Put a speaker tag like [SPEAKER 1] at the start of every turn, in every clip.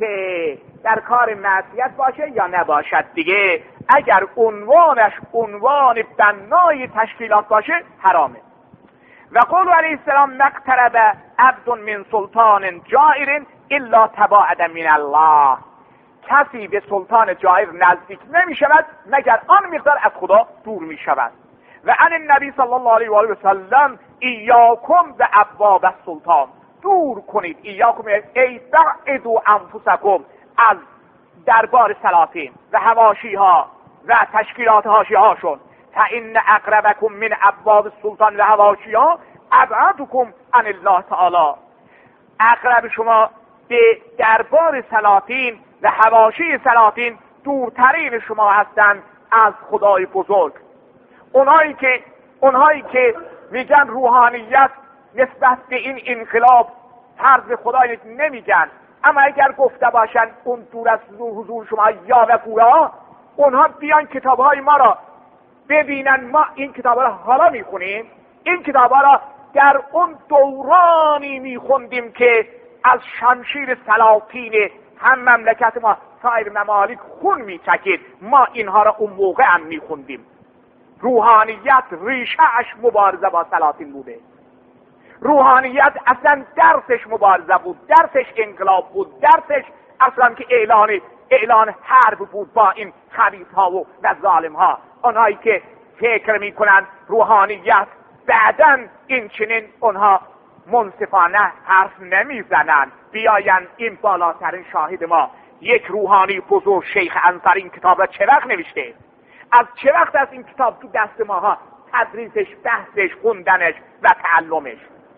[SPEAKER 1] که در کار معصیت باشه یا نباشد دیگه، اگر عنوانش عنوان بنای تشکیلات باشه حرامه. و قول علیه السلام نقترب عبد من سلطان جائر الا تباعد من الله. کسی به سلطان جائر نزدیک نمی شود مگر آن مقدار از خدا دور می شود. و عن النبی صلی الله علیه و آله و سلم ایاکم و ابواب السلطان، دور کنید، ایاکم ای بعدوا انفسکم، از دربار سلاطین و حواشی ها و تشکیلات حاشیه هاشون، فان اقربکم من ابواب السلطان و حواشی ها ابعدکم عن الله تعالی. اقرب شما به دربار سلاطین و حواشی سلاطین دورترین شما هستند از خدای بزرگ. اونهایی که میگن روحانیت نسبت به این انقلاب طرز خدای نمیگن، اما اگر گفته باشن اون دور از حضور شما یا و گویا، اونها بیان کتابهای ما را ببینن. ما این کتابها را حالا میخونیم، این کتابها را در اون دورانی میخوندیم که از شمشیر سلاطین هم مملکت ما سایر ممالک خون میچکید. ما اینها را اون موقع هم میخوندیم. روحانیت ریشه‌اش مبارزه با سلاطین بوده. روحانیت اصلا درسش مبارزه بود، درسش انقلاب بود، درسش اصلا که اعلان حرب بود با این خبیث‌ها و ظالم‌ها. اونهایی که فکر میکنن روحانیت بعداً این چنین، اونها منصفانه حرف نمیزنن. بیاین این بالاترین شاهد ما، یک روحانی بزرگ شیخ انصاری این کتاب را چه وقت نوشته؟ از چه وقت از این کتاب تو دست ماها تدریسش، بحثش، خوندنش و تعلمش؟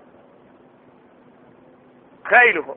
[SPEAKER 1] خیلی خوب.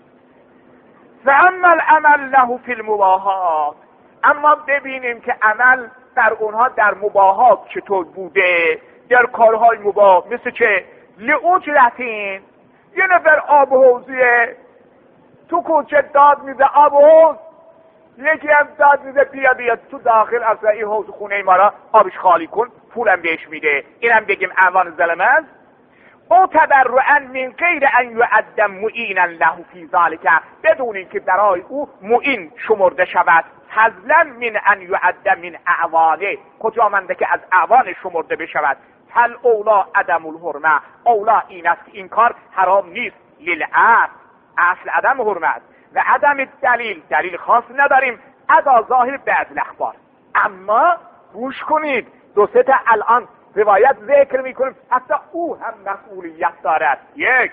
[SPEAKER 1] فاما العمل له فی المباحات، اما ببینیم که عمل در اونها در مباحات چطور بوده، در کارهای مباح، مثل که لعجرتین، یه نفر آب حوضیه تو کوچه داد میده آب حوض، یکی هم داد میده بیا تو داخل از این حوض خونه ما را آبش خالی کن، پولم بهش میده. اینم بگیم عنوان ظلم است. او تبرعا من غیر ان یعد معینا له فی ذلک، بدون اینکه برای او معین شمرده شود، فضلا من ان یعد من اعوانه، کجا منده که از اعوان شمرده بشود. فل اولا عدم الحرمه، اولا این است که این کار حرام نیست. للعصر، اصل عدم حرمت و عدم دلیل خاص نداریم، ادا ظاهر بعض الاخبار. اما گوش کنید، دو سه تا الان روایت ذکر میکنیم، حتی او هم مسئولیت دارد. یک،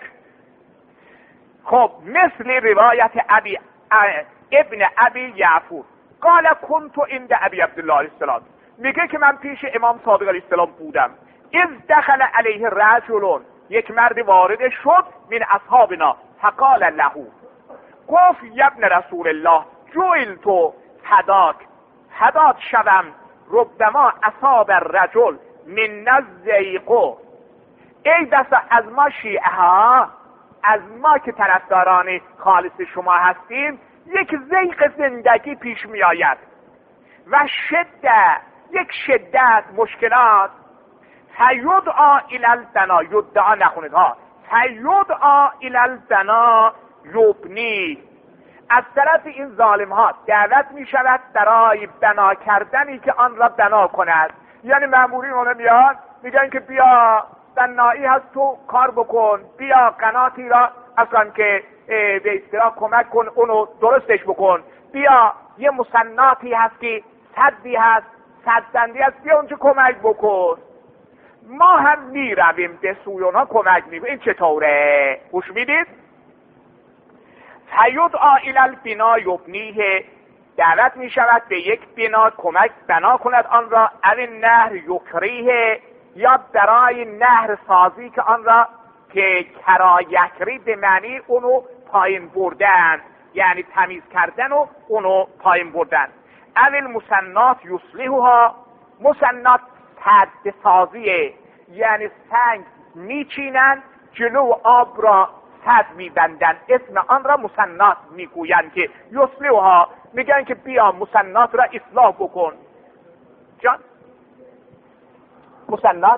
[SPEAKER 1] خب مثل روایت ابن ابی یعفور قال کنت عند ابی عبدالله علیه السلام، میگه که من پیش امام صادق علیه السلام بودم. اذ دخل علیه رجل، یک مرد وارد شد من اصحابنا، فقال له، گفت یا ابن رسول الله جعلت فداک شوم ربما اصاب الرجل من الزیغ، ای بسا از ما شیعه ها، از ما که طرفداران خالص شما هستیم، یک زیغ زندگی پیش می آید و یک شدت مشکلات، فیدعا الی البنا، یدعا نخونید ها، فیدعا الی البنا یبنی، از طرف این ظالم ها دعوت می شود برای بنا کردنی که آن را بنا کند. یعنی مأمورین اونه میاد میگن که بیا بنایی هست تو کار بکن، بیا قناتی را اصلا که به اصطلاح کمک کن اونو درستش بکن، بیا یه مصناتی هست که صدی هست، صدبندی هست، بیا اونجا کمک بکن. ما هم میرویم به سوی اونها کمک میکنیم. این چطوره؟ گوش میدید؟ فیدعا الی البنا یبنیه، دعوت می شود به یک بنا کمک بنا کند آن را، او نهر یکریه، یا برای نهر سازی که آن را، که کرایکری به معنی اونو پایین بردن، یعنی تمیز کردن و اونو پایین بردن. او المسنات یصلحها، مسنات سد سازیه، یعنی سنگ میچینن جلو آب را سد میبندن، اسم آن را مسنات میگویند که یصلحها، میگن که بیا مسنات را اصلاح بکن. جان مسنات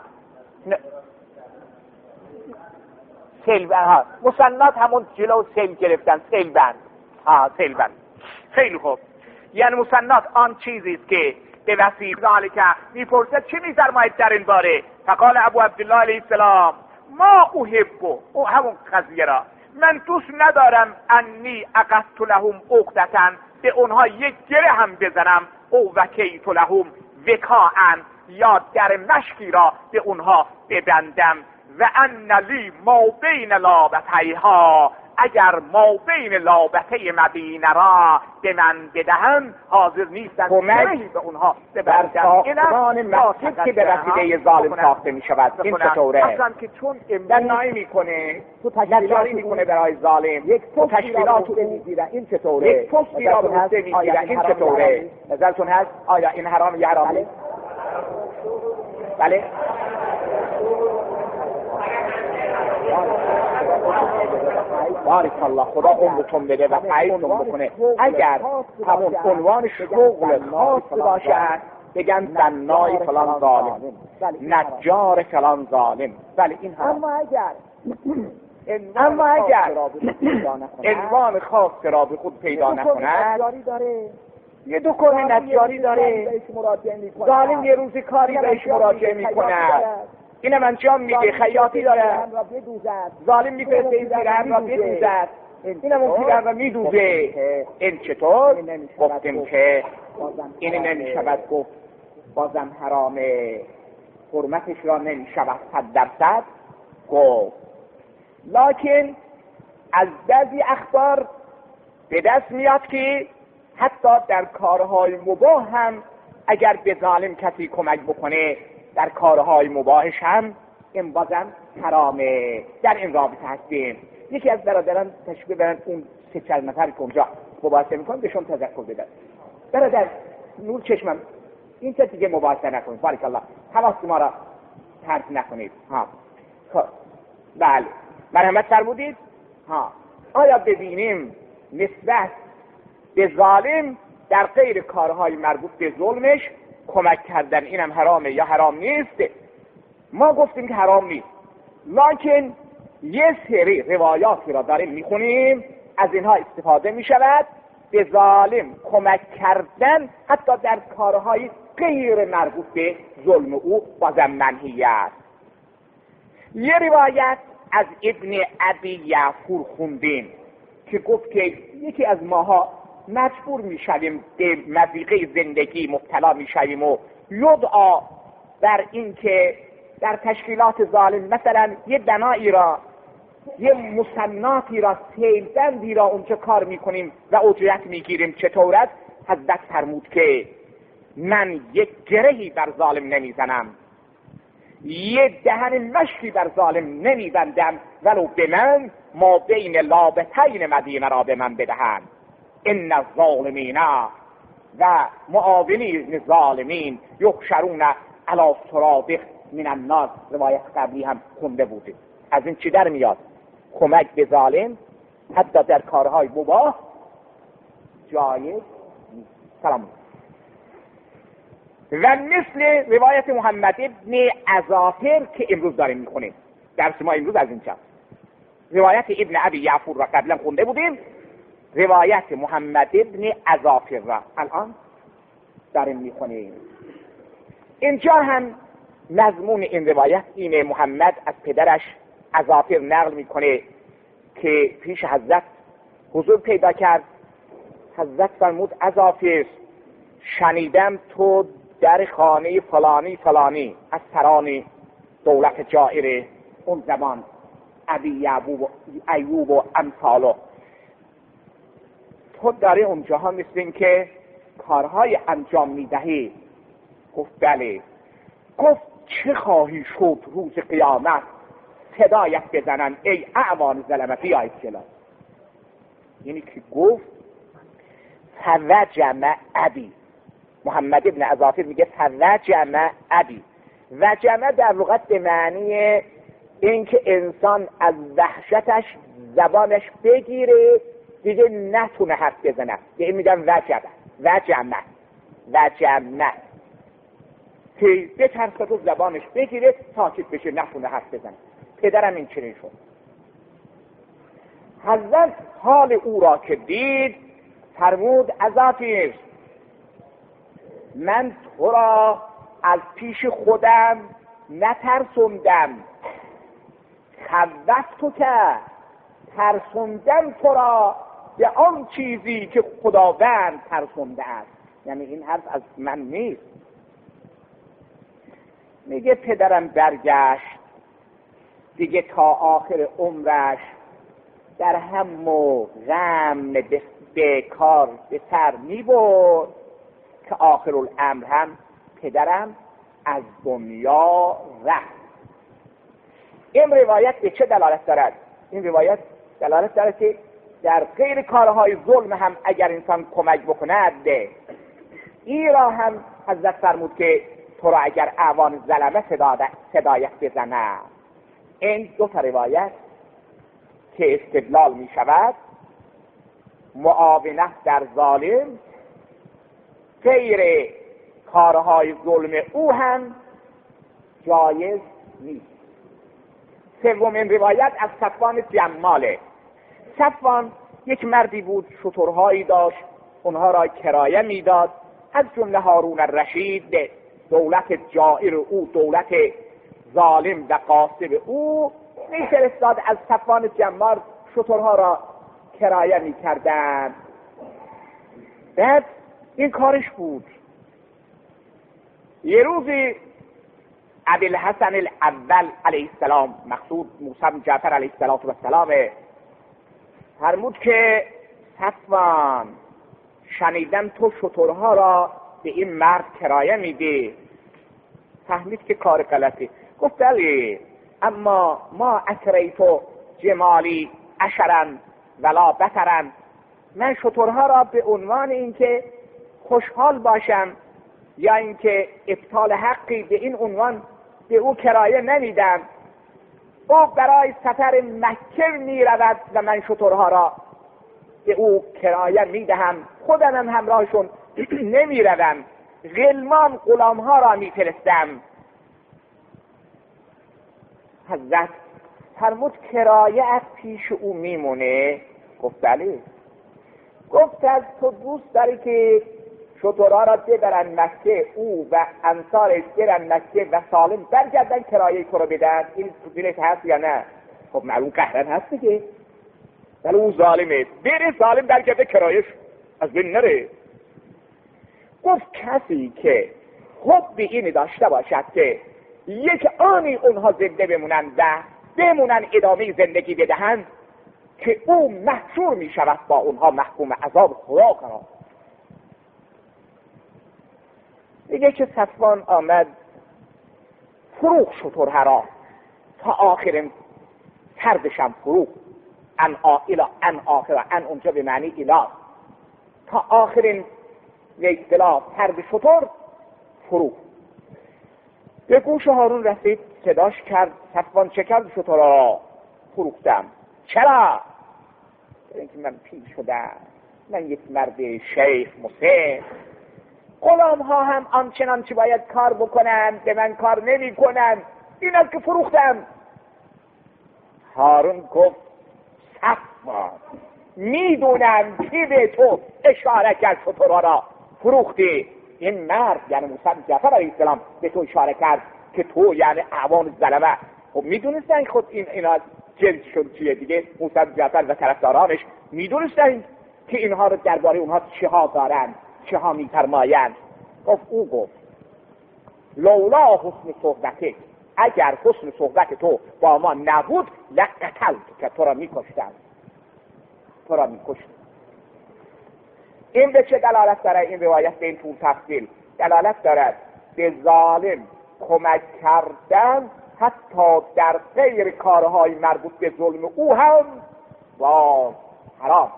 [SPEAKER 1] سیل بند ها، مسنات همون جلو سیل گرفتن، سیل بند، تلبن. خیلی خوب. یعنی مسنات آن چیزی است که به وسیله ذالک میپرسد چه می‌فرمایید در این باره؟ فقال ابو عبدالله علیه السلام ما احب، او همون قضیه را من دوست ندارم انی عقدت لهم عقدة، به اونها یک گره هم بزنم، او وکیت لهم وکاء، یا در مشکی را به اونها ببندم، و ان لی ما بین لابتیها، اگر ما بین لابته مدینه را به من بدهن حاضر نیستن
[SPEAKER 2] کمک
[SPEAKER 1] به اونها
[SPEAKER 2] بر ساختمان مسجد که به وسیله ظالم ساخته می شود. این چطوره؟
[SPEAKER 1] اصلا که چون
[SPEAKER 2] دنایی میکنه، نجاری میکنه برای ظالم، یک تشکیلات میگیره، این چطوره؟
[SPEAKER 1] یک پستی را به عهده میگیره، این چطوره؟
[SPEAKER 2] نظرتون هست آیا این حرام یا حرام؟ بله. بارک الله، خدا عمرتون بده و خیرتون بکنه. اگر همون عنوان شغل خاص باشد بگن بنای فلان ظالم، نجار فلان ظالم، بله این هم. اما اگر عنوان خاص را به خود پیدا نکند، یه دکان نجاری داره، ظالم یه روزی کاری بهش مراجعه میکند، اینم انجام میده، خیاطی داره، ظالم میفرسته این پیرهن را بدوزد، اینم اون پیرهن را میدوزه. این چطور؟ گفتیم که این نمیشود گفت بازم حرامه، حرمتش را نمیشود 100% گفت. لکن از بعضی اخبار به دست میاد که حتی در کارهای مباح هم اگر به ظالم کسی کمک بکنه در کارهای مباحش هم این بازم حرامه. در این رابطه هستیم. یکی از برادران تشبیه برن اون 3-4 نفر که اونجا مباحثه میکنن بهشون تذکر بدن. برادر نور چشمم این چه دیگه مباحثه نکنید، بارک الله، حواس ما را پرت نکنید. خب بله، مرحمت فرمودید. آیا ببینیم نسبت به ظالم در غیر کارهای مربوط به ظلمش کمک کردن اینم حرامه یا حرام نیست؟ ما گفتیم که حرام نیست، لکن یه سری روایاتی را داریم میخونیم از اینها استفاده میشود به ظالم کمک کردن حتی در کارهای غیر مربوط به ظلم او بازم منهی است. یه روایت از ابن ابی یعفور خوندیم که گفت که یکی از ماها مجبور میشویم به مضیقه زندگی مبتلا میشویم و یدعا در این که در تشکیلات ظالم مثلا یه بنایی را، یه مصناتی را، سیلبندی را اونجا کار میکنیم و اجرت میگیریم. چطور است؟ حضرت فرمود که من یک گرهی بر ظالم نمیزنم، یه دهن مشکی بر ظالم نمیبندم ولو به من ما بین لابتین مدینه را به من بدهند. ان الظالمین و معاونین ظالمین یحشرون علی سرادق من النار. روایت قبلی هم خونده بودیم. از این چی در میاد؟ کمک به ظالم حتی در کارهای مباح جایز. سلام. و مثل روایت محمد ابن عزافر که امروز داریم میخونیم، درس ما امروز از اینجا روایت ابن ابی یعفور را قبلا خونده بودیم، روایت محمد ابن عزافر را الان داریم میخونیم. اینجا هم مضمون این روایت اینه. محمد از پدرش عزافر نقل میکنه که پیش حضرت حضور پیدا کرد. حضرت فرمود عزافر شنیدم تو در خانه فلانی فلانی از سران دولت جائر اون زمان ابی ایوب و امثالو، تو داره اونجاها مثل این که کارهای انجام میدهی؟ گفت بله. گفت چه خواهی شد روز قیامت صدایت بزنن ای اعوان ظلمه بیایید جلو؟ یعنی که گفت فوجمع ابی، محمد ابن عزافر میگه فوجمع ابی. وجمع در لغت به معنی اینکه انسان از وحشتش زبانش بگیره دیگه نتونه حرف بزنه، یعنی میگن وجمع که بترسه تو زبانش بگیره ساکت بشه نتونه حرف بزنه. پدرم این چنین شد. حضرت حال او را که دید فرمود عزیز من تو را از پیش خودم نترسوندم، خوفتو که ترسوندم تو را به آن چیزی که خداوند ترسونده است. یعنی این حرف از من نیست. میگه پدرم برگشت دیگه تا آخر عمرش در هم و غم به کار به سر میبرد که آخر الامر هم پدرم از دنیا رفت. این روایت به چه دلالت دارد؟ این روایت دلالت دارد که در غیر کارهای ظلم هم اگر انسان کمک بکند، این را هم حضرت فرمود که تو را اگر اعوان ظلمه صدایت بزند. این دو تا روایت که استدلال می شود معاونت در ظالم غیر کارهای ظلم او هم جایز نیست. سومین روایت از صفوان جماله. صفوان یک مردی بود، شترهایی داشت، اونها را کرایه میداد، از جمله هارون الرشید دولت جائر او، دولت ظالم و غاصب او میفرستاد از صفوان جمال شترها را کرایه میکردند. بعد این کارش بود. یه روزی ابوالحسن الاول علیه السلام، مقصود موسی بن جعفر علیه السلام، فرمود که صفوان شنیدم تو شترها را به این مرد کرایه میدی. فهمید که کار غلطی. گفت بله، اما ما اکریتو جمالی عشرن ولا بطرن، من شترها را به عنوان اینکه خوشحال باشم یا اینکه ابطال حقی به این عنوان به او کرایه نمیدم. او برای سفر مکه میرود و من شترها را به او کرایه میدهم، خودم هم همراهشون نمیروم، غلمان غلامها را میفرستم. حضرت فرمود کرایه از پیش او میمونه؟ گفت بله. گفت از تو دوست داری که شترها را ببرن مکه، او و انصارش برن مکه و سالم برگردن کرایه تو را بدن؟ این تو دلت هست یا نه؟ خب معلوم قهرن هست دیگه، ولی اون ظالمه، بره سالم برگرده کرایش از بین نره. گفت کسی که حب این داشته باشد که یک آنی اونها زنده بمونن و بمونن ادامه زندگی بدهند، که او محشور می شود با اونها محکوم عذاب خدا قرار. دیگه که صفوان آمد فروخ شترها را تا آخرین تردشم فروخ، ان آخر اونجا به معنی اله، تا آخرین یک اصطلاح ترد شتر فروخ. به گوش هارون رسید، صداش کرد صفوان چه کرد؟ شترها را فروختم. چرا؟ اینکه من پیر شدم، من یک مرد شیخ مسن، غلام ها هم آنچنان چه باید کار بکنن به من کار نمی کنن، این است که فروختم. هارون گفت صفوان میدونم کی به تو اشاره کرد شترها را فروختی. این مرد یعنی موسی بن جعفر علیه السلام به تو اشاره کرد که تو یعنی اعوان ظلمه. خب میدونستن خود اینا جنسشون چیه دیگه. موسی بن جعفر و طرفدارانش میدونستن که اینها رو درباره اونها چه ها دارن، چه ها میفرمایند. گفت لولا حسن صحبته، اگر حسن صحبت تو با ما نبود لقتل که تو را میکشتم. این به چه دلالت داره؟ این روایت به این طول تفصیل دلالت دارد به ظالم کمک کردن حتی در غیر کارهای مربوط به ظلم او هم با حرام.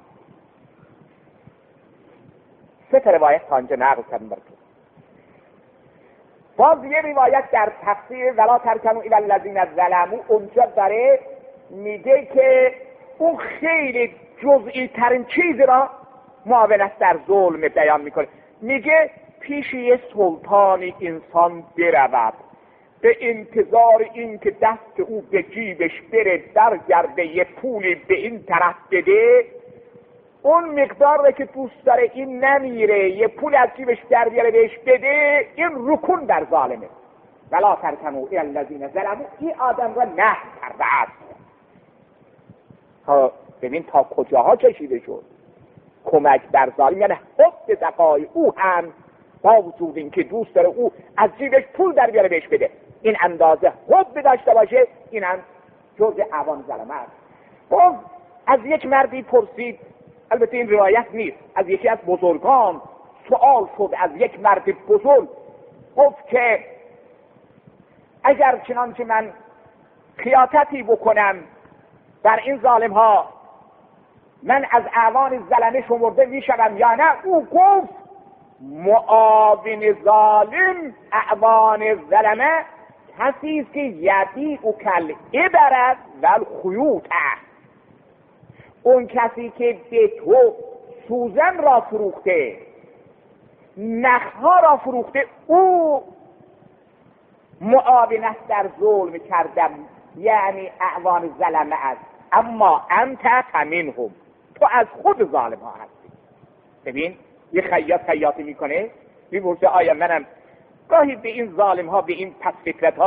[SPEAKER 2] سه روایت تا اینجا نقل کردم براتون. باز یه روایت در تفسیر ولا ترکنوا الی الذین ظلموا اونجا داره میگه که اون خیلی جزئی ترین چیز را معاونت در ظلم بیان میکنه. میگه پیش یه سلطانی انسان برود به انتظار این که دست او به جیبش بره در گرده یه پولی به این طرف بده، اون مقدار که دوست داره این نمیره یه پول از جیبش در بیاره بهش بده، این رکون در ظالمه. ولا ترکنوا الی الذین ظلموا، این آدم را نه کرده است. ببین تا کجاها کشیده شد کمک در ظالم، یعنی حب دقای او هم با وجود این که دوست داره او از جیبش پول در بیاره بهش بده، این اندازه حب داشته باشه، این هم جز اعوان ظلمه است. از یک مردی پرسید، البته این روایت نیست، از یکی از بزرگان سوال شد از یک مرد بزرگ، گفت که اگر چنانچه من خیاطتی بکنم در این ظالم ها، من از اعوان ظلمه شمرده میشم یا نه؟ او گفت معاون ظالم اعوان ظلمه کسی است که یبیع کل عبرت و الخیوط، اون کسی که به تو سوزن را فروخته، نخها را فروخته، او معاونت در ظلم کردم، یعنی اعوان ظلمه است. اما انت فمنهم، تو از خود ظالم ها هستی. ببین یه خیاطی میکنه، میپرسه آیا منم گاهی به این ظالم ها، به این پس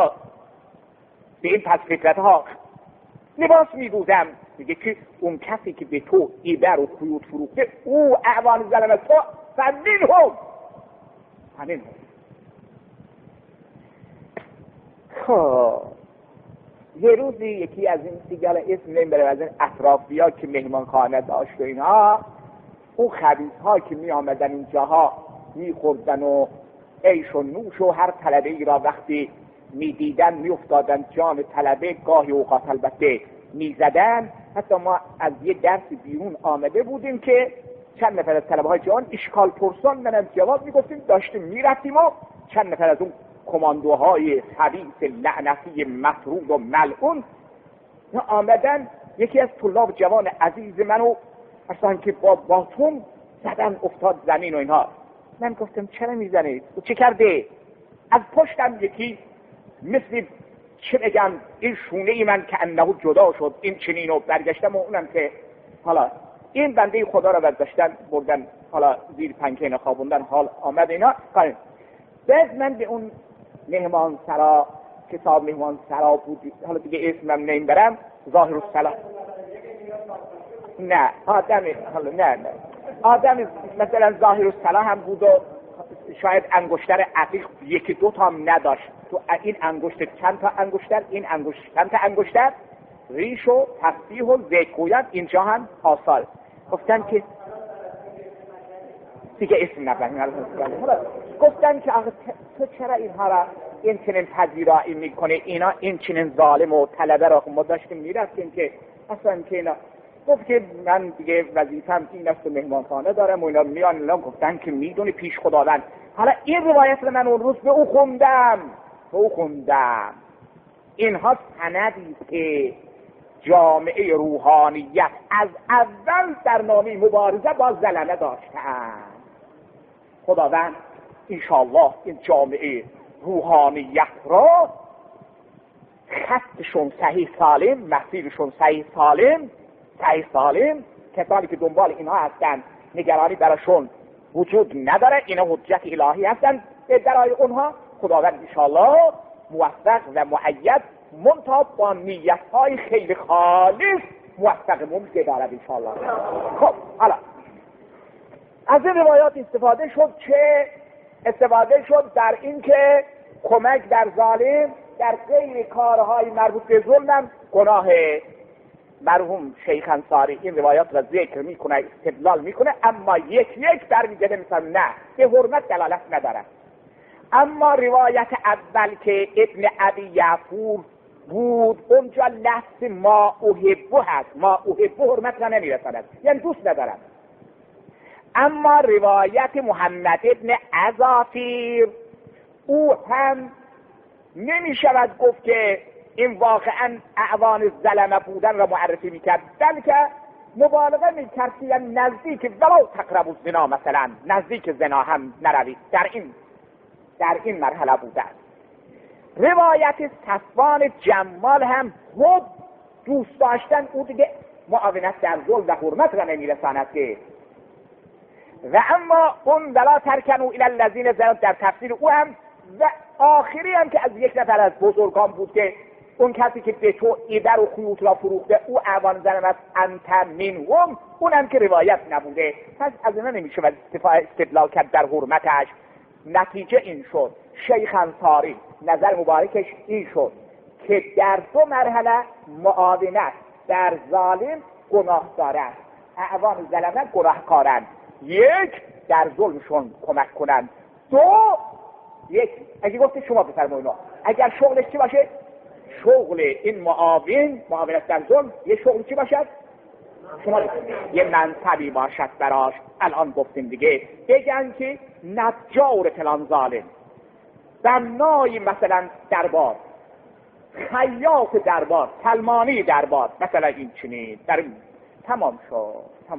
[SPEAKER 2] فطرت ها لباس میدوزم. میگه که اون کسی که به تو ایبر و خیوط فروخته، او اعوان ظلمه، تو فمنهم. یه روزی یکی از این سیگال اسم نمیبره، از این اطرافی‌ها که مهمانخانه داشت و اینها، اون خبیث‌ها که می آمدن اینجاها میخوردن و عیش و نوش و هر طلبه ای را وقتی میدیدن میافتادن جان طلبه، گاهی اوقات البته میزدن. حتی ما از یه درس بیرون آمده بودیم که چند نفر از طلبه های جوان اشکال پرسان منم جواب میگفتیم، داشتیم میرفتیم و چند نفر از اون کماندوهای خبیث لعنتی مطرود و ملعون آمدن. یکی از طلاب جوان عزیز منو اصلا که با باتون زدن افتاد زمین و اینها. من گفتم چرا میزنید؟ و چه کرده؟ از پشتم یکی مثل چه بگم این شونه ای من که انه جدا شد، این چنین و برگشتم و اونم که حالا این بنده خدا را برداشتن بردن حالا زیر پنکه خوابوندن، حال آمد اینا. بعد من به اون مهمان سرا که صاحب مهمان سرا بود، حالا دیگه اسمم نمیبرم، ظاهر الصلاح، نه آدم مثلا ظاهر الصلاح هم بود و شاید انگشتر عتیق یکی دو تا هم نداشت. تو این انگشت چند تا انگشتر، این انگشت چند تا انگشتر، ریش و تسبیح و ذکر اینجا هم آثار. گفتن که دیگه اسم نبرم، گفتن که آخه تو چرا اینها را این چنین پذیرایی میکنه؟ اینا این چنین ظالم و طلبه را ما داشتیم میرفتیم که اصلا که اینا. گفت که من دیگه وظیفم این است و مهمانخانه دارم و اینا میان. اینا گفتن که میدونی پیش خداوند. حالا این روایت رو من اون روز به او خوندم. اینها سندی که جامعه روحانیت از اول در نامه مبارزه با ظلمه داشتند. خداوند انشاءالله این جامعه روحانیت را خطشون صحیح سالم، مسیرشون صحیح سالم، کسانی که دنبال اینها هستند نگرانی براشون وجود نداره، اینا حجت الهی هستند برای اونها. خداوند انشاءالله موفق و مؤید منتها با نیت‌های خیلی خالص موفقمون بدارد انشاءالله. خب حالا از این روایات استفاده شد در این که کمک در ظالم در غیر کارهای مربوط به ظلم گناه. مرحوم شیخ انصاری این روایات را ذکر میکنه، استدلال میکنه، اما یک برمیگرده مثلا نه به حرمت دلالت نداره. اما روایت اول که ابن ابی یعفور بود، اونجا لفظ ما احبه هست. ما احبه حرمت را نمیرساند، یعنی دوست ندارم. اما روایت محمد ابن عزافیر او هم نمیشود گفت که این واقعا اعوان ظلمه بودن را معرفی میکرد، بلکه مبالغه میکرد که نزدیک ولو تقربوا الزنا، مثلا نزدیک زنا هم نروید، در این مرحله بوده است. روایت صفوان جمال هم حب دوست داشتن او دیگه معاونت در ظلم و حرمت را نمیرساند که و اما اون ولا ترکنوا الی الذین ظلموا در تفسیر او هم و آخری هم که از یک نفر از بزرگان بود که اون کسی که به تو ایدر و خیوط را فروخته او اعوان ظلم است انت منهم، اونم که روایت نبوده، پس از اینا نمیشه استدلال کرد در حرمتش. نتیجه این شد شیخ انصاری نظر مبارکش این شد که در دو مرحله معاونت در ظالم گناهکار است، اعوان ظلمه گناهکارند. یک، در ظلمشون کمک کنند. دو، یک اگه گفته شما بفرمایید اگر شغلش چی باشه؟ شغل این معاونت در ظلم یه شغل چی باشد؟ شما یه منصبی باشد براش. الان گفتیم دیگه بگن که نجار فلان ظالم، بنای مثلا دربار، خیاط دربار، سلمانی دربار، مثلا این چنین در تمام شد.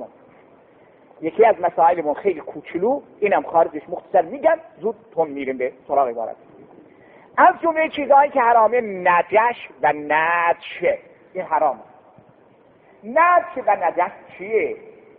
[SPEAKER 2] یکی از مسائل خیلی کوچولو، اینم خارجش مختصر میگم، زود تون میریم به سراغ عبارت. از جمله چیزهایی که حرامه نجش و نجش، این حرامه. نجش و نجش چیه؟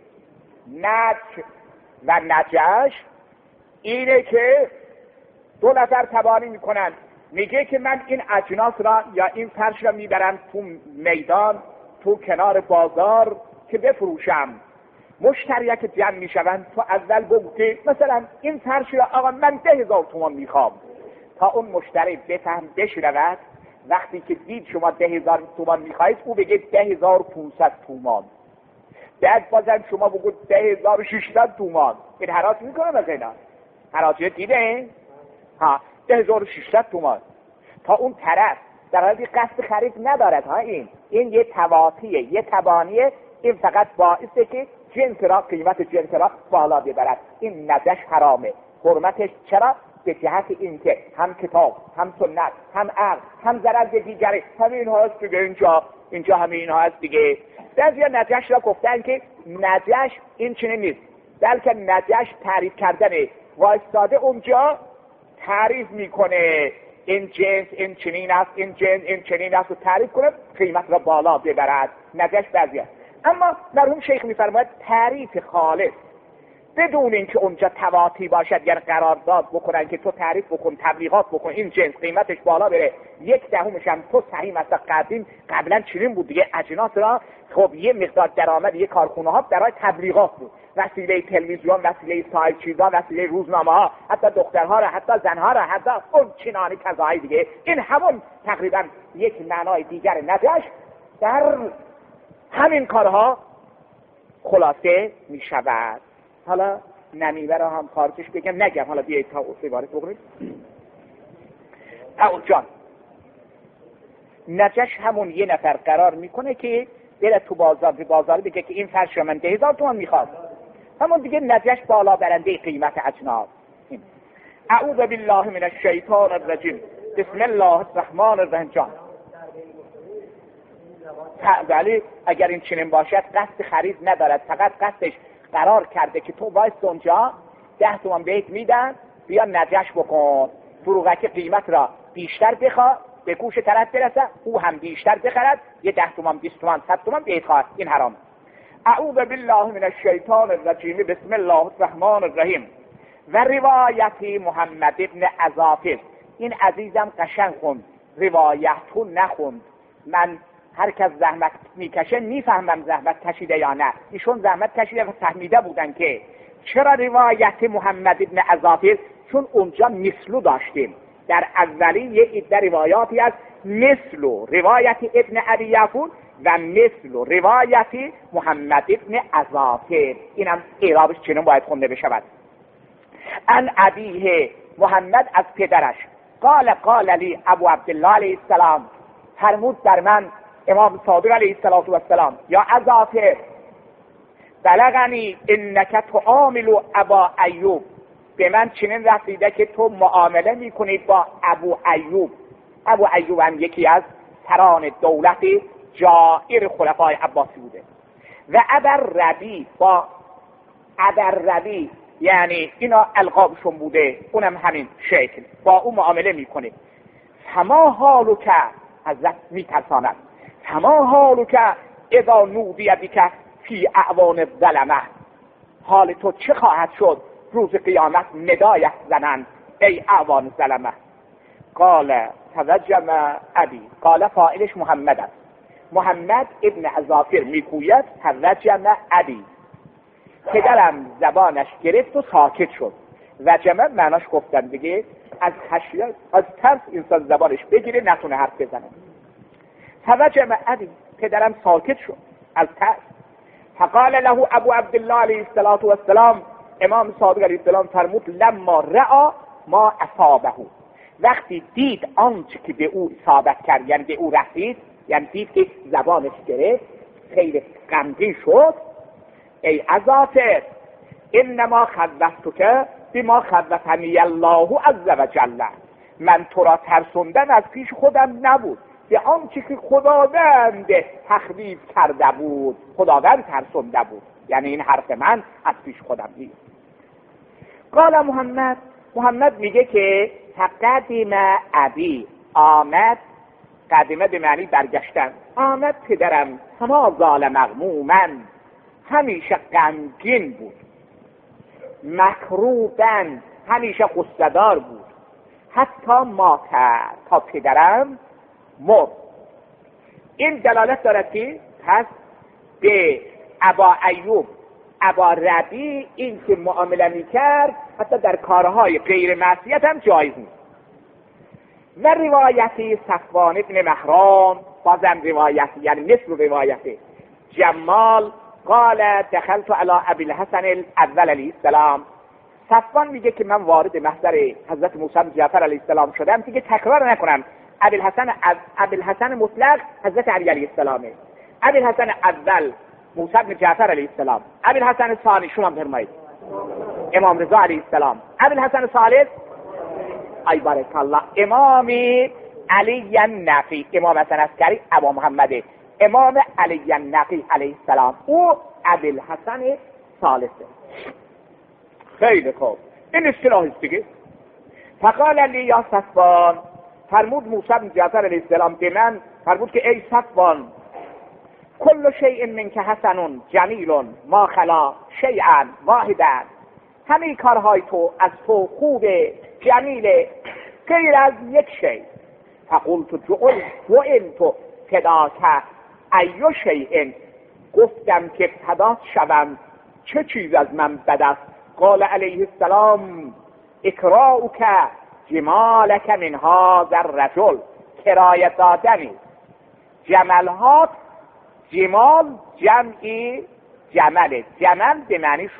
[SPEAKER 2] نجش و نجش اینه که دو نفر تبانی میکنن، میگه که من این اجناس را یا این فرش را میبرم تو میدان، تو کنار بازار که بفروشم. مشتریا که جمع میشوند تو اول بگو که مثلا این فرش را آقا من 10,000 تومان میخوام، تا اون مشتری بفهم بشنود. وقتی که دید شما 10,000 تومان میخواید او بگه 10,500 تومان، بعد بازم شما بگو 10,600 تومان. این حراج میکنم از اینا، حراجیت دیده؟ 10,600 تومان. تا اون طرف در حالی قصد خرید ندارد ها، این یه تواطیه، یه تبانیه، این فقط باعثه که جنس را، قیمت جنس را بالا ببرد. این نجش حرامه. حرمتش چرا؟ به جهت اینکه هم کتاب، هم سنت، هم عقل، هم ضرر دیگری، همین هاست دیگه. اینجا همین هاست دیگه. بعضیا نجش را گفتن که نجش این چنین نیست، بلکه نجش تعریف کردنه. وایستاده اونجا تعریف میکنه این جنس این چنین است، این جنس این چنین است، و تعریف کنه قیمت را بالا ببرد. نجش بعضیا. اما مرحوم شیخ میفرماید تعریف خالص بدون اینکه اونجا تواطی باشد، یعنی قرارداد بکنن که تو تعریف بکن، تبلیغات بکن، این جنس قیمتش بالا بره، 1/10 هم تو صحیح مثلا قبلا چنین بود دیگه. اجناس را خب یه مقدار درآمد یه کارخونه ها برای تبلیغات بود، وسیله تلویزیون، وسیله سایر چیزا، وسیله روزنامه ها، حتی دخترها را، حتی زنها را، حتی اون چنانی کذایی دیگه. این همون تقریبا یک معنای دیگر نجش در همین کارها خلاصه می شود. حالا نمیمه را هم خارجش بگم نگم، حالا بیایید تا عبارت بگوید. جان نجش همون یه نفر قرار میکنه که بره تو بازار بگه که این فرش را من 10,000 تومان میخواد، همون دیگه نجش بالا برنده قیمت اجناس. اعوذ بالله من الشیطان الرجیم، بسم الله الرحمن الرحیم. جان ولی اگر این چنین باشد قصد خرید ندارد، فقط قصدش قرار کرده که تو وایس اونجا 10 تومان بهت میدن، بیا نجش بکن، فروغک قیمت را بیشتر بخوا، به گوش طرف برسه، او هم بیشتر بخرد، یه 10 تومان 20 تومان 100 تومان بهت خواست. این حرام. اعوذ بالله من الشیطان الرجیم، بسم الله الرحمن الرحیم. و روایتی محمد ابن عزافر، این عزیزم قشنگ خوند، روایتو نخوند. من هر کس زحمت میکشه میفهمم زحمت کشیده یا نه. ایشون زحمت کشیده و فهمیده بودن که چرا روایت محمد ابن عزافر، چون اونجا مثلو داشتیم. در اولی یه عده روایاتی از مثلو روایت ابن ابی یعفور و مثلو روایت محمد ابن عزافر، اینم اعرابش چنین باید خونده بشود. ان ابیه، محمد از پدرش، قال لی ابو عبدالله علیه السلام، فرمود در من امام صادق علیه السلام، یا عزافر بلغنی انک تعامل ابا ایوب، به من چنین رسیده که تو معامله میکنید با ابو ایوب. ابو ایوب هم یکی از سران دولت جائر خلفای عباسی بوده. و ابر ربی، با ابر ربی یعنی اینا القابشون بوده، اونم همین شکل با او معامله میکنه. فما حالک، حضرت میترساند، فما حالک اذا نودی بک فی اعوان الظلمه، حال تو چه خواهد شد روز قیامت ندایت زنند ای اعوان ظلمه. قال ترجم ابی، قال فاعلش محمد است، محمد ابن عزافر میگوید ترجم ابی، پدرم زبانش گرفت و ساکت شد. رجمه معناش گفتن دیگه از خشیت از ترس انسان زبانش بگیره نتونه حرف بزنه. ترجم ابی، پدرم ساکت شد از ترس. فقال له ابو عبدالله علیه السلام، امام صادق علیه السلام فرمود لما رأى ما اصابه، وقتی دید آنچه که به او اصابت کرد، یعنی به او رسید، یعنی دید که زبانش گرفت، خیلی غمگین شد. ای عزافر انما خوفتک بما خوفنی الله عز وجل، من تو را ترسوندن از پیش خودم نبود، به آنچه که خداوند تخویف کرده بود، خداوند ترسونده بود، یعنی این حرف من از پیش خودم نیست. قال محمد میگه که تقدم ابی، آمد، قدمه به معنی برگشتن، آمد پدرم هما زال مغمومن، همیشه غمگین بود، مکروبن، همیشه غصه‌دار بود، حتی مات، تا پدرم مرد. این دلالت دارد که پس به ابا ایوب ابا ربی این که معامله میکرد حتی در کارهای غیر معصیت هم جایز نیست. و روایتی صفوان ابن مهران، بازم روایتی یعنی مثل روایت جمال، قال دخلت علی ابی الحسن الاول علیه السلام، صفوان میگه که من وارد محضر حضرت موسی بن جعفر علیه السلام شدم، دیگه تکرار نکنم، ابی الحسن مطلق حضرت علی علیه السلامه، ابی الحسن اول موسی بن جعفر علیه السلام، ابی الحسن ثانی شما فرمایید امام رضا علیه السلام، ابی الحسن ثالث ای بارک الله امام علی النقی، امام حسن عسکری ابا محمد، امام علی النقی علیه السلام، او ابی الحسن ثالثه. خیلی خوب، این اصطلاح است دیگه. فقال لی یا صفوان، فرمود موسی بن جعفر علیه السلام به من، فرمود که ای صفوان، کل شیء منک حسن جمیل ما خلا شیئا واحدا، همه کارهای تو از تو خوبه، جمیله، غیر از یک شی. فقلت جعلت فداک ای شیء، گفتم که فدات شوم چه چیز از من بد است. قال علیه السلام اکراؤک جمالک من هذا الرجل، کرایه دادنی جملها، جمال جمعی جمله، جمل به معنی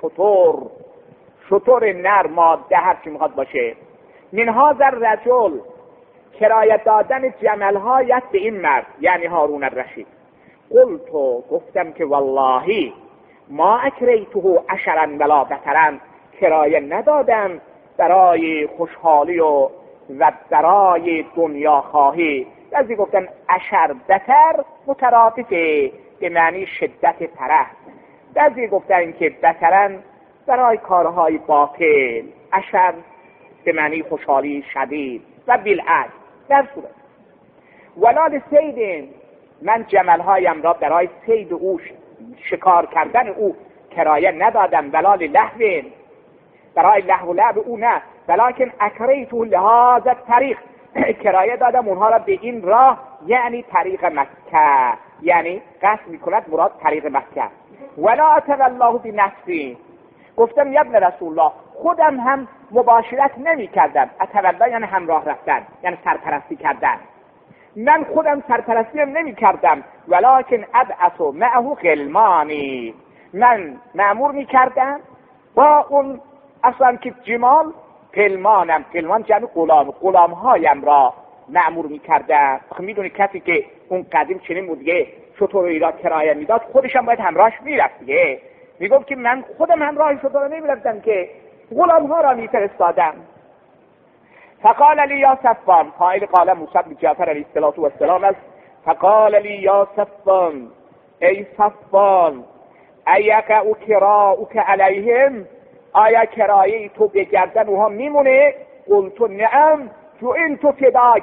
[SPEAKER 2] شتر نر ماده هر چی میخواد باشه، من هذا الرجل، کرایه دادن جملهایت به این مرد یعنی هارون الرشید. قلت، گفتم که والله ما اکریته عشرا ولا بطرا، کرایه ندادم برای خوشحالی و برای دنیا خواهی. بعضی گفتن عشر بطر مترادفه به معنی شدت فرح، بعضی گفتن که بطرا برای کارهای باطل، عشر به معنی خوشحالی شدید و بالعکس. در صورت ولال سیدین، من جملهایم را برای صید او، شکار کردن او کرایه ندادم، ولال لهوین، برای لهو و لعب او نه، ولکن اکریتو لهذا الطریق، کرایه دادم اونها را به این راه، یعنی طریق مکه، یعنی قصد میکند مراد طریق مکه. ولا اتولاه بنفسی، گفتم یا ابن رسول الله، خودم هم مباشرت نمی کردم، اتولا یعنی همراه رفتن، یعنی سرپرستی کردن، من خودم سرپرستی نمی کردم، ولکن ابعث معه غلمانی، من مأمور می کردم با اون اصلا که جمال، غلمانم، غلمان جمع غلام هایم را مأمور می کردم. میدونی کسی که اون قدیم چنین بود دیگه، شطوری را کرایه میداد خودشم باید همراهش میرفت دیگه، میگفت که من خودم همراه شطور نمیرفتم که غلام ها را میفرستادم. فقال لی یا صفوان، فاعل قال موسی بن جعفر علیه السلام است. فقال لی یا صفوان، ای صفوان، ایقع کراؤک علیهم، آیا کرایه تو به گردن اونها میمونه؟ قلت نعم جعلت فداک،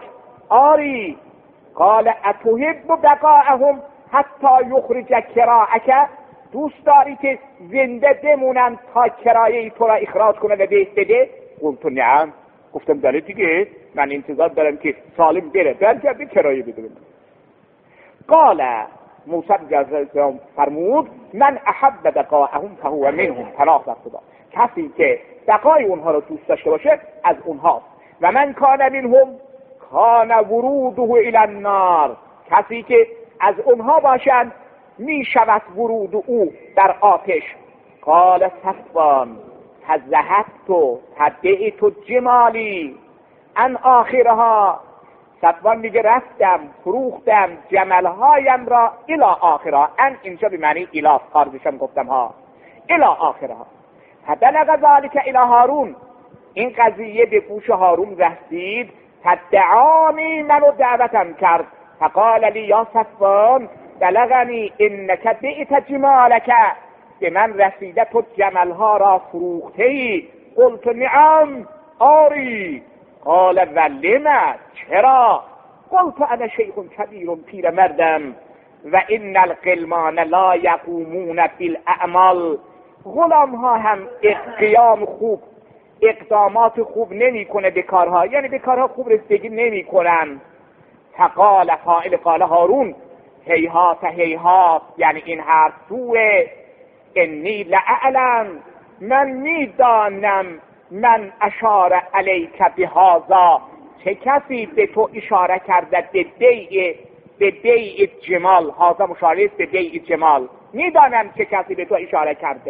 [SPEAKER 2] آری. قال اتحب بقاءهم حتی یخرج کراءک، دوست داری که زنده بمونم تا کرایه تو را اخراج کنه و بهت بده؟ قلت نعم، گفتم داره دیگه، من انتظار دارم که سالم بره برگرده کرایه بده. قال موسی جزاهم فرمود من احب بقاءهم فهو منهم، پناه در خدا، کسی که بقای اونها رو دوست داشته باشه از اونهاست. و من کان منهم کان وروده الی النار، کسی که از اونها باشند می شود ورود او در آتش. قال صفوان فذهبت فبعت جمالی ان آخرها، صفوان میگه رفتم فروختم جملهایم را الی آخرها، ان اینجا به معنی الی خارجشم گفتم ها، الی آخرها. فبلغ ذلك الی هارون، این قضیه به گوش هارون رسید. فدعانی، منو دعوتم کرد. فقال لی یا صفوان بلغنی انک بعت جمالک، به من رسیده تو جملها را فروخته ای. قلت نعم آری. قال ولم، چرا؟ قلت انا شیخ کبیر، پیر مردم، و ان الغلمان لا یقومون بالاعمال، غلام ها هم قیام خوب، اقدامات خوب نمی کنه به کارها، یعنی به کارها خوب رسیدگی نمی کنن. فقال قائل، قال هارون هیهات هیهات، یعنی این حرف توه. انی لأعلم، من میدانم، من اشار علیک بهذا، چه کسی به تو اشاره کرده به بیع جمال. هذا مشاره است به بیع جمال، میدانم چه کسی به تو اشاره کرده.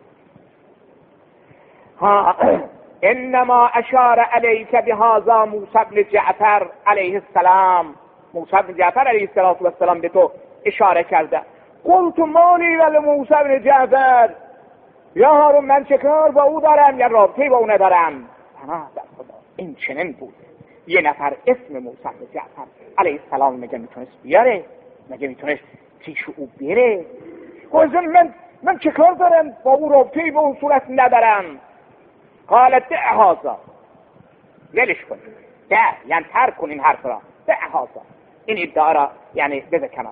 [SPEAKER 2] ها انما اشار علیک بهذا موسی بن جعفر علیه السلام، موسی بن جعفر علیه السلام به تو اشاره کرده. قلت مالی ولی موسی بن جعفر، یا هارون من چه کار با او دارم، یا رابطه با او ندارم. پناه در خدا، این چنین بود. یه نفر اسم موسی بن جعفر علیه السلام مگه میتونست بیاره؟ مگه میتونست پیش او بره؟ گفتم من چه کار دارم با او رابطه با اون صورت ندارم. قالت دع هذا، ولش کن، دع یعنی ترک کن این حرف را، دع هذا، این ادعا را یعنی بده کنار.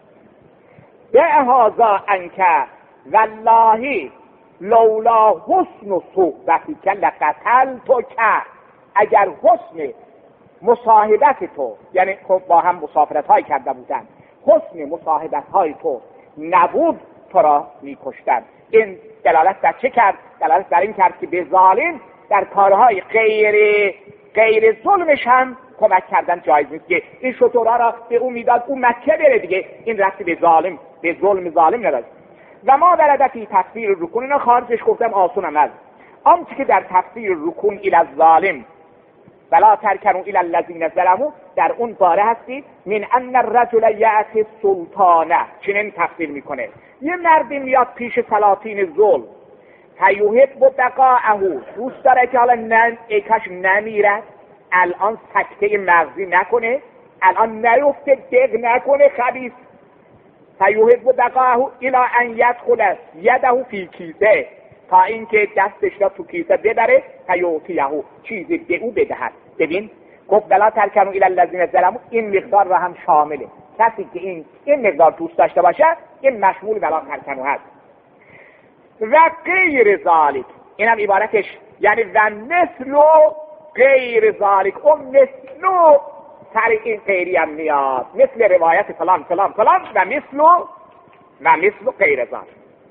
[SPEAKER 2] دع هذا انک والله لولا حسن صحبتک لقتلتک، اگر حسن مصاحبت تو، یعنی خب با هم مسافرت های کرده بودن، حسن مصاحبت های تو نبود تو را میکشتن. این دلالت در چه کرد؟ دلالت در این کرد که به ظالم در کارهای غیر ظلمش هم کمک کردن جایز نیست، که این شطورها را به اون میداد اون مکه بره دیگه، این رفتی به ظالم، به ظلم ظالم نداشت. و ما ورده تفسیر رکون، اینا خارجش گفتم آسونم از آنچه که در تفسیر رکون الی الظالم ولا ترکنوا الی الذین ظلموا، در اون باره هستی من ان الرجل یأتی السلطانه، چنین تفسیر میکنه یه مردی میاد پیش سلاطین ظلم، فیحب بقاءه، دوست داره که حالا کاش نمیرد، الان سکته مغزی نکنه، الان نیفته دق نکنه خبیث. فیحب بقاءه الی ان یدخل یده فی کیسه، تا اینکه دستش را تو کیسه ببره، فیعطیه، چیزی به او بدهد. ببین گفت بلا ترکنوا الی الذین ظلموا، این مقدار را هم شامله، کسی که این مقدار دوست داشته باشه این مشمول بلا ترکنوا هست. و غیر ذالک، اینم عبارتش یعنی و مثل غیر ذالک، اون مثل سر این غیری هم میاد، مثل روایت فلان فلان فلان و مثل غیر ذالک.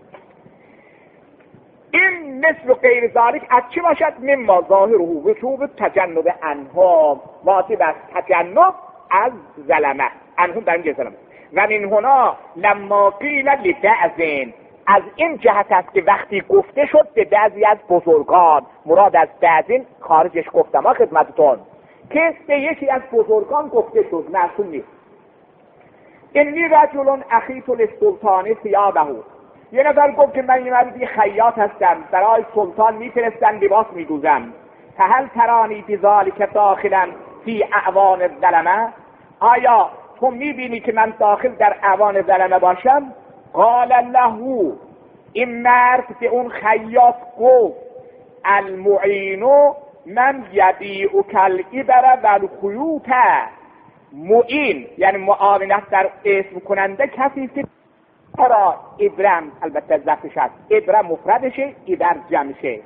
[SPEAKER 2] این مثل غیر ذالک از چی باشد؟ مما ظاهره وجوب تجنب انها، واجب است تجنب از ظلمه، انهم در اینجا ظلمه. و من هنا لما قیل لبعض، از این جهت است که وقتی گفته شد به بعضی از بزرگان، مراد از بعضین خارجش گفتم ها خدمتتون، که به یکی از بزرگان گفته شد، معصوم نیست. انی رجل اخیت للسلطان ثیابه، یه نفر گفت که من یه مردی خیاط هستم، برای سلطان میفرستم لباس میدوزم. فهل ترانی بذالک داخلا فی اعوان الظلمه، آیا تو میبینی که من داخل در اعوان ظلمه باشم؟ قال له، این مرد به اون خیاط گفت المعین من یبیع کالابر و الخیوط، معین یعنی معاونت در اسم کننده کسی که را ابرم البته ضبطش هست، ابرم مفردشه، ابر جمعشه.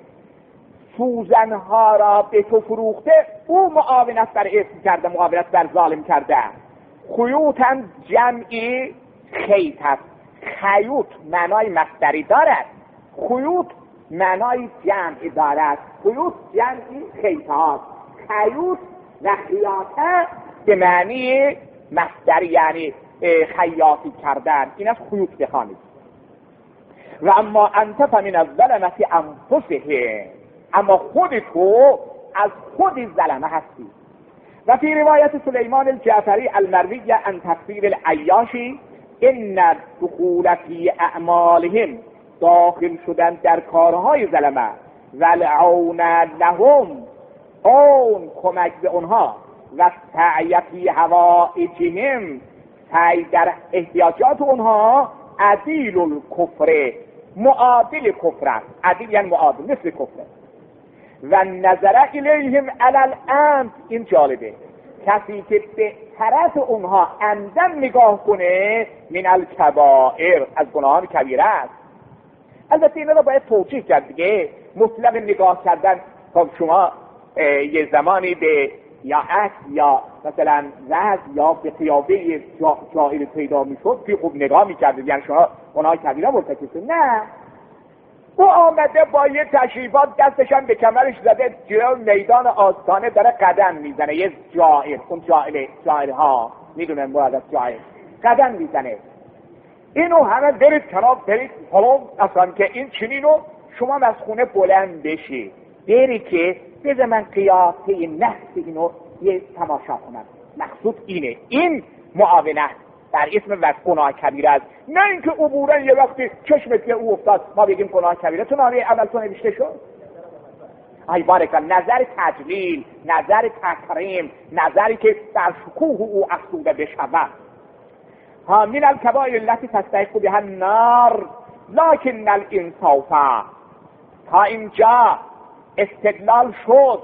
[SPEAKER 2] سوزنها را به تو فروخته، او معاونت بر اسم کرده، معاونت بر ظالم کرده. خیوطن جمعی خیط هست. خیوط معنای مصدری دارد، خیوط معنای جمعی دارد. خیوط جمعی خیط هاست. خیوط و خیاطه به معنی مصدری یعنی خیاطی کردن. این از خیوط بخوانید. و اما انت فمن الظلمة انفسهم، اما خود تو از خود ظلمه هستی. و فی روایت سلیمان الجعفری المروی عن تفسیر العیاشی ان دخول فی اعمالهم، داخل شدن در کارهای ظلمه، و العون لهم، اون کمک به اونها، و سعی فی حوائجهم، سعی در احتیاجات اونها، عدیل الکفر، معادل کفر است. عدیل یعنی معادل، مثل کفر. و نظر الیهم علی الامر، این جالبه، کسی که به طرف اونها عمدن نگاه کنه، من الکبائر، از گناهان کبیره است. البته این رو باید توجیه کرد دیگه. مطلق نگاه کردن، خب شما یه زمانی به یا عکس یا مثلا وضع یا به قیافه جاهل پیدا میشد که خوب نگاه میکردید، یعنی شما گناه کبیره مرتکب. نه، او آمده با یه تشریفات، دستشان به کمرش زده، جلو میدان آستانه داره قدم میزنه. یه جاهل، اون جاهل ها میدونن مراد از جاهل، قدم میزنه. اینو همه برید کنار، برید حالا اصلا که این چنینو شما از خونه بلند بشی، بری که بذار من قیافه نفس اینو یه تماشا کنم. مقصود اینه، این معاونت در اسم وقت گناه کبیره است. نه اینکه عبورا یه وقتی چشمت او افتاد ما بگیم گناه کبیره، تو نامه عملتون نوشته شد. ای بارک الله، نظر تجلیل، نظر تکریم، نظری که در شکوه او افزوده بشود. ها من الکبائر التي تستحق بها النار لكن الانصاف. تا اینجا استدلال شد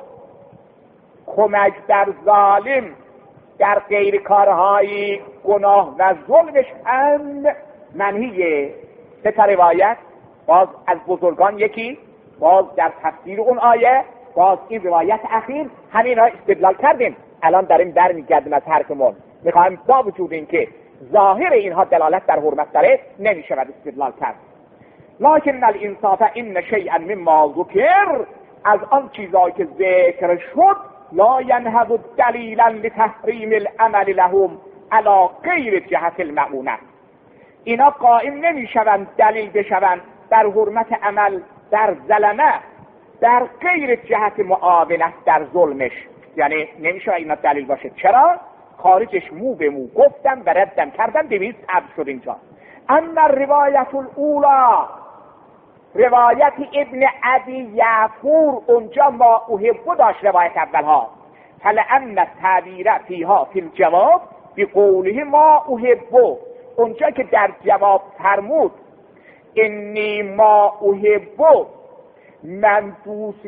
[SPEAKER 2] کمک در ظالم در غیر کارهای گناه و ظلمش هم منهیه. سه تا روایت باز از بزرگان، یکی باز در تفسیر اون آیه، باز این روایت اخیر، همین ها استدلال کردیم. الان داریم برمیگردیم از حرفمون، میخوایم با وجود این که ظاهر اینها دلالت در حرمت داره نمیشه استدلال کرد. لکن الانصاف ان شیئا مما ذکر، از آن چیزایی که ذکر شد، لا ینهض دلیلا لتحریم العمل لهم علی غیر جهت المعونه، اینا قائم نمیشوند دلیل بشوند در حرمت عمل در ظلمه در غیر جهت معاونت در ظلمش. یعنی نمیشه اینا دلیل باشه. چرا؟ خارجش مو به مو گفتم و ردم کردم. ببینید ثبت شد اینجا. اما روایت الاولا، روایت ابن ابی یعفور، اونجا ما احب داشت روایت اولها، فلأن التعبیر فیها فی الجواب بقوله ما احب، اونجا که در جواب فرمود انی ما احب، من دوست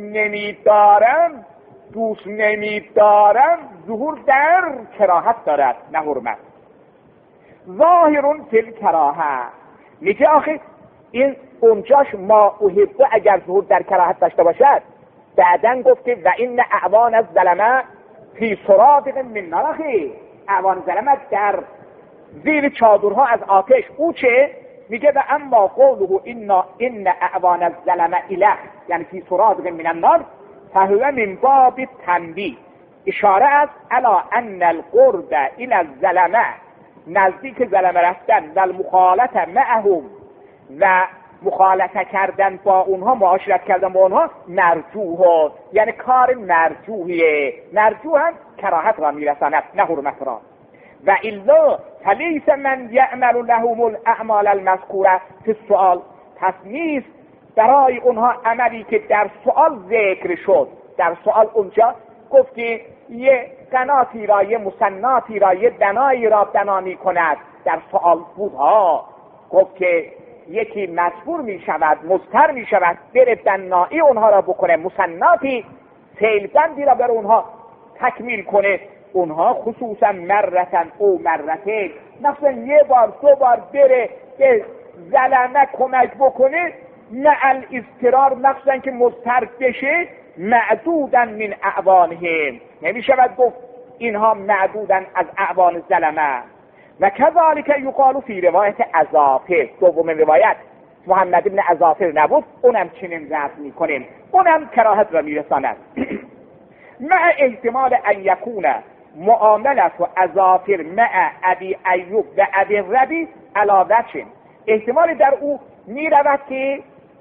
[SPEAKER 2] نمیدارم، ظهور در کراهت دارد نه حرمت. ظاهرون فی الکراهه، میگه آخه این اونجاش ما احب اگر ظهور در کراهت داشته باشد، بعدن گفت که و این اعوان از ظلمه فی سرادق من نار، اعوان ظلمه در زیر چادرها از آتش. او چه میگه؟ و اما قوله این اعوان از ظلمه اله، یعنی فی سرادق من النار، فهو من باب تنبیه، اشاره است علی ان القرب الى الظلمه، نزدیک ظلمه رفتن، و المخالطه معهم، و مخالطه کردن با اونها، معاشرت کردن با اونها، مرجوه، یعنی کار مرجوهیه. مرجوه هم کراهت را میرساند نه حرمت را. و الا فلیس من یعمل لهم الاعمال المذکوره فی السؤال، پس نیست برای اونها عملی که در سؤال ذکر شد. در سؤال اونجا گفت که یه قناتی را، یه مسناتی را، یه دنایی را بنا می کند. در سؤال بود ها، گفت که یکی مجبور می شود، مضطر می شود بره دنایی اونها را بکنه، مسناتی سیلبندی را بر اونها تکمیل کنه اونها خصوصا مرتن او مرتین، مثلا یه بار دو بار بره به ظلمه کمک بکنه، مع الاضطرار، مثلا که مضطر بشه، معدودن من اعوانهم، نمیشود گفت اینها معدودن از اعوان ظلمه. و کذالک یقال فی روایت اضافه، دوم روایت محمد بن اضافه نبود، اونم چنین رد میکنیم، اونم کراهت را میرساند. مع احتمال ان یکون معاملت و اضافر مع ابی ایوب و ابی ربی علی وجه، احتمال در او میرود که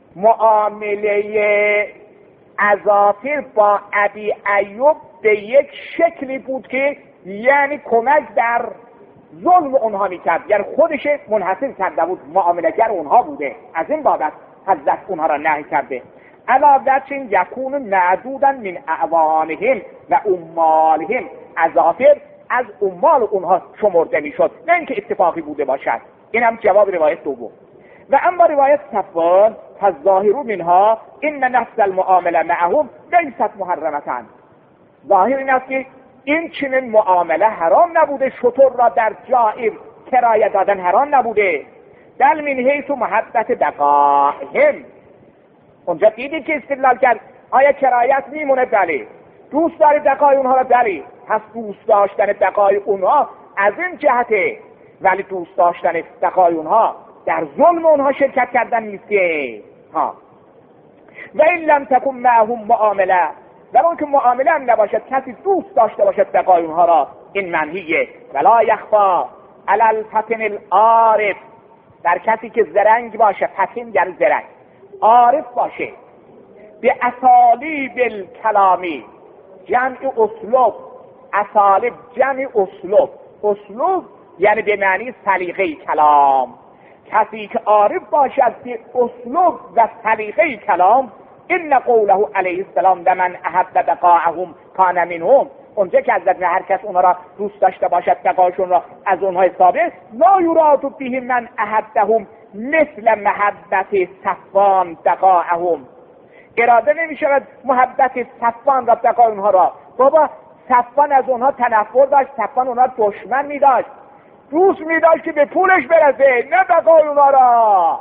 [SPEAKER 2] معامله اضافر با ابی ایوب به یک شکلی بود که یعنی کمک در ظلم اونها میکرد، یعنی خودش منحصر کرده بود، معامله‌گر اونها بوده، از این بابت حضرت اونها را نهی کرده. علاوه بر این یکون معدودن من اعوانهم و اموالهم، اضافر از اموال اونها شمرده میشد، نه اینکه اتفاقی بوده باشد. این هم جواب روایت دوم. و اما روایت صفوان فالظاهر منها ان نفس المعامله معهم لیست محرمه، ظاهر این است که این چنین معامله حرام نبوده، شطور را در جائر کرایه دادن حرام نبوده، بل من حیث محبت بقائهم. اونجا دیدید که استدلال کرد آیا کرایت میمونه؟ بله. دوست داری بقای اونها را؟ بله. پس دوست داشتن بقای اونها از این جهته، ولی دوست داشتن بقای اونها در ظلم اونها شرکت کردن نیست که ها. و این لم تکن معهم معامله، در اون که معامله هم نباشد، کسی دوست داشته باشد بقای اونها را، این منهیه. ولا یخفا علی الفتن العارف، در کسی که زرنگ باشه، فتن یعنی زرنگ، عارف باشه، به اسالیب الکلامی، جمع اسلوب، اسالب جمع اسلوب، اسلوب یعنی به معنی سلیقه کلام، کسی که عارف باشد به اسلوب و سلیقه کلام، ان قوله علیه السلام و من احب بقاءهم کان منهم، اونجا که حضرت هر کس اونها را دوست داشته باشد بقاشون را از اونها حسابه، لا یراد به من احبهم مثل محبت صفوان بقاءهم، اراده نمی شود محبت صفوان را بقای اونها را. بابا صفوان از اونها تنفر داشت، صفوان اونها دشمن می داشت، دوست می داشت که به پولش برسه، نه بقای اونها را،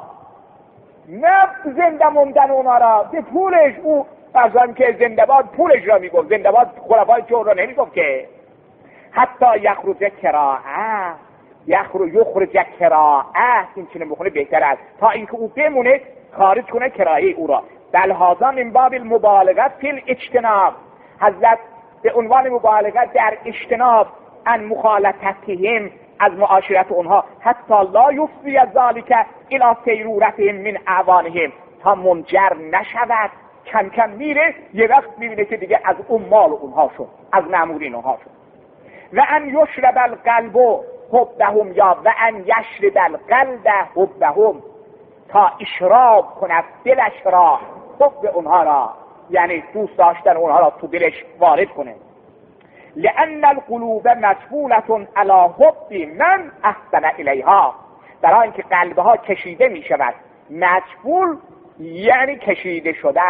[SPEAKER 2] نه زنده موندن اونها را، به پولش. او فرضاً که زنده باد پولش را میگفت، زنده باد خلفای چهار را نمیگفت که. حتی یخرج کراعه، یخرج کراعه، این چنین بخونه بهتر است، تا اینکه او بمونه خارج کنه کرایه او را. بل هذا من باب المبالغه فی الاجتناب، حضرت به عنوان مبالغه در اجتناب عن مخالطتهم، از معاشرت اونها، حتی لا یفضی ذلک الی سیرورتهم من اعوانهم، تا منجر نشود، کم کم میره یه وقت میبینه که دیگه از مال اونها شد، از مأمورین اونها شد. و ان یشرب القلب حبهم، یا و ان یشرب القلب حبهم، تا اشراب کند دلش را حب اونها را، یعنی دوست داشتن اونها را تو دلش وارد کنه. لأن القلوب مجبولة على حب من احسن الیها، برای اینکه قلبها کشیده می شود، مجبول یعنی کشیده شده،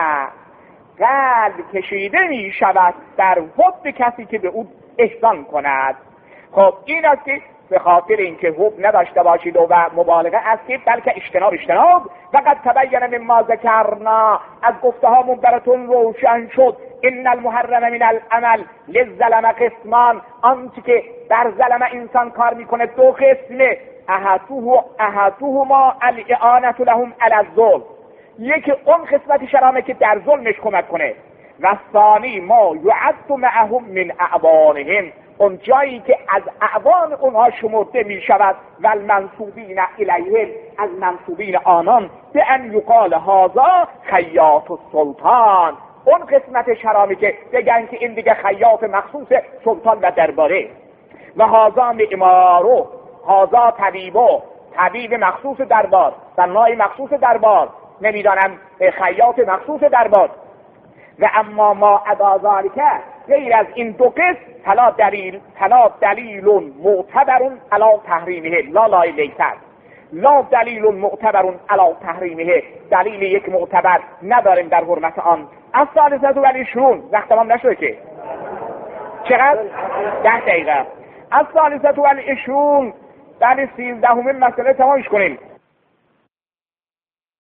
[SPEAKER 2] قلب کشیده می شود در حب کسی که به او احسان کند. خب این است که به خاطر اینکه حب نداشته باشید و مبالغه است که بلکه اجتناب وقد تبین مما ذکرنا، از گفته هامون براتون روشن شد، ان المحرم من العمل للظلم قسمان، آنچه که در ظلم انسان کار میکنه دو قسمه، احدهما الاعانة لهم علی الظلم، یکی اون قسمت شرامه که در ظلمش کمک کنه، و ثانی ما یعد معهم من اعوانهم، اون جایی که از اعوان اونها شمرده می شود، و المنصوبین الیهم، از منصوبین آنان، به ان یقال هذا خیاط السلطان، اون قسمت شرامی که بگن که این دیگه خیاط مخصوص سلطان و درباره، و هذا معمارو، هذا طبیبو، طبیب مخصوص دربار، صناعی مخصوص دربار، نمیدانم خیاط مخصوص دربار. و اما ما عدا ذلک، غیر از این دو قسم، فلا دلیل معتبر علی تحریمه، لا لیتر، لا دلیل معتبر علی تحریمه، دلیل یک معتبر نداریم در حرمت آن. الثالثه و العشرون، وقت تمام نشده که چقدر؟ 10 دقیقه. از ثالثه و العشرون، بعد 13مین مسئله تمامش کنیم.